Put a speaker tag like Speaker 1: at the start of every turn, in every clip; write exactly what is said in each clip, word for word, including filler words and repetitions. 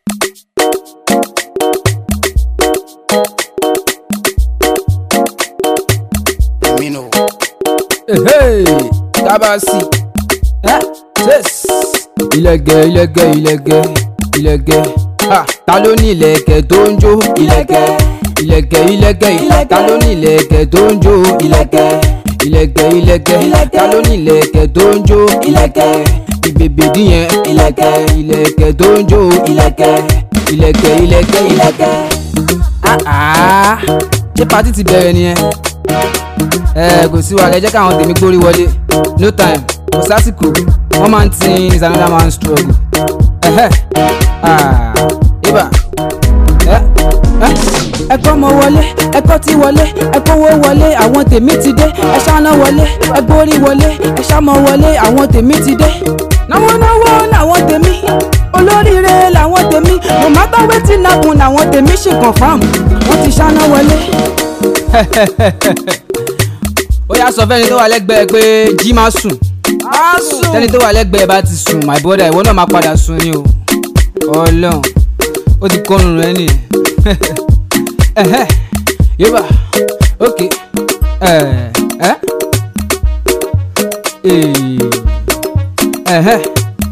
Speaker 1: Mino.
Speaker 2: Hey, Tabasi. Hein? Yes. Ilẹ̀kẹ̀, ilẹ̀kẹ̀, ilẹ̀kẹ̀, ilẹ̀kẹ̀. Ah, ta ló ní ilẹ̀kẹ̀ tó ń jó? Ilẹ̀kẹ̀. Ilẹ̀kẹ̀, ilẹ̀kẹ̀, ilẹ̀kẹ̀. Ta ló ní ilẹ̀kẹ̀ tó ń jó? Ilẹ̀kẹ̀. Ilẹ̀kẹ̀, ilẹ̀kẹ̀. Ta ló ní ilẹ̀kẹ̀ tó ń jó? Ilẹ̀kẹ̀. Ìbèbè díyẹn. Ilẹ̀kẹ̀. Ilẹ̀kẹ̀ tó ń jó? Ilẹ̀kẹ̀. Ilẹ̀kẹ̀, ilẹ̀kẹ̀, ilẹ̀kẹ̀. Ah ah. Ṣé party ti bẹ̀rẹ̀ nìyẹn? Ẹ kò sí wàhálà, ẹ jẹ́ káwọn tèmi gbórí wọlé. No time, kò sásìkò. One man thing is another man struggle. Ẹ̀hẹ́. Ah. Ibà. Ẹ ẹ ẹ kọ́ mọ wọlé, ẹ kọ́ ti wọlé, ẹ kówó wọlé, àwọn tèmi ti dé. Ẹ ṣáná wọlé, ẹ gbórí wọlé, ẹ ṣámọ wọlé, àwọn tèmi ti dé. Náwó náwó làwọn tèmi, olóríire làwọn tèmi. No matter wetin happen làwọn tèmi ṣì confirm. Wọ́n ti ṣáná wọlé. Ó yá sọ fẹ́ni tó wà lẹ́gbẹ̀ẹ́ pé jí máa sùn. Máa sùn. Tẹ́ni tó wà lẹ́gbẹ̀ẹ́ bá ti sùn, my brother, ìwọ náà máa padà sùn ni o. Ọlọ́run, ó ti kọrùn rẹ nìyẹn. Ẹ̀hẹ́, yóò ok. Ẹ̀ ẹ́ ẹ̀hẹ́.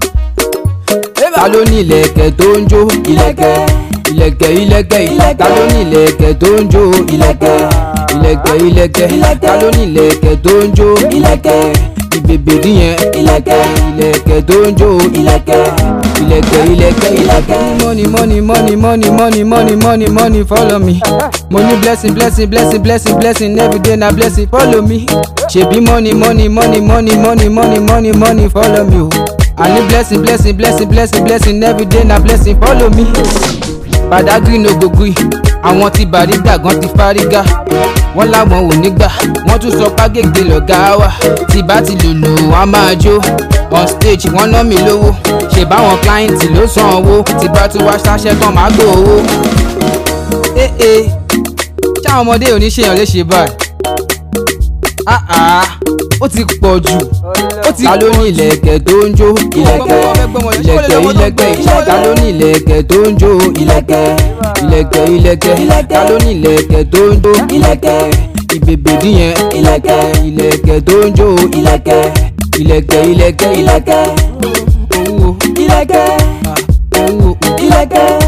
Speaker 2: Ta ló ní ilẹ̀kẹ̀ tó ń jó? Ilẹ̀kẹ̀. Ilẹ̀kẹ̀, ilẹ̀kẹ̀, ilẹ̀kẹ̀. Ta ló ní ilẹ̀kẹ̀ tó ń jó? Ilẹ̀kẹ̀. Ilẹ̀kẹ̀, ilẹ̀kẹ̀. Ta ló ní ilẹ̀kẹ̀ tó ń jó? Ilẹ̀kẹ̀. Ìbèbè díyẹn. Ilẹ̀kẹ̀. Ilẹ̀kẹ̀ tó ń jó? Ilẹ̀kẹ̀. Ilẹ̀kẹ̀, ilẹ̀kẹ̀, ilẹ̀kẹ̀. Money, money, money, money, money, money, money, money, follow me. Money blessing, blessing, blessing, blessing, blessing, every day na blessing, follow me. Ṣebí money, money, money, money, money, money, money, money, follow me o. I need blessing, blessing, blessing, blessing, blessing, every day na blessing, follow me. Badagry no go gree, àwọn tí Bariga gan ti fárígá. Wọ́n láwọn ò ní gbà, wọ́n tún sọ pàgègè lọ̀gá wa. Tí bá ti lòlò wọ́n á máa jó. On stage wọ́n ná mi lówó, ṣe báwọn client ló san owó. Tí bá tún wá ṣáṣẹ́ tán máa gbowó. Eh eh, ṣáwọn ọmọdé ò ní ṣèyàn léṣe báyìí. Ah ah, ó ti pọ̀ jù. Ó ti. Ta ló ní ilẹ̀kẹ̀ tó ń jó? Ilẹ̀kẹ̀. Ilẹ̀kẹ̀, ilẹ̀kẹ̀. Ta ló ní ilẹ̀kẹ̀ tó ń jó? Ilẹ̀kẹ̀. Ilẹ̀kẹ̀, ilẹ̀kẹ̀. Ta ló ní ilẹ̀kẹ̀ tó ń jó? Ilẹ̀kẹ̀. Ìbèbè díyẹn. Ilẹ̀kẹ̀. Ilẹ̀kẹ̀ tó ń jó? Ilẹ̀kẹ̀. Ilẹ̀kẹ̀, ilẹ̀kẹ̀, ilẹ̀kẹ̀. Owó. Ilẹ̀kẹ̀. Owó. Ilẹ̀kẹ̀.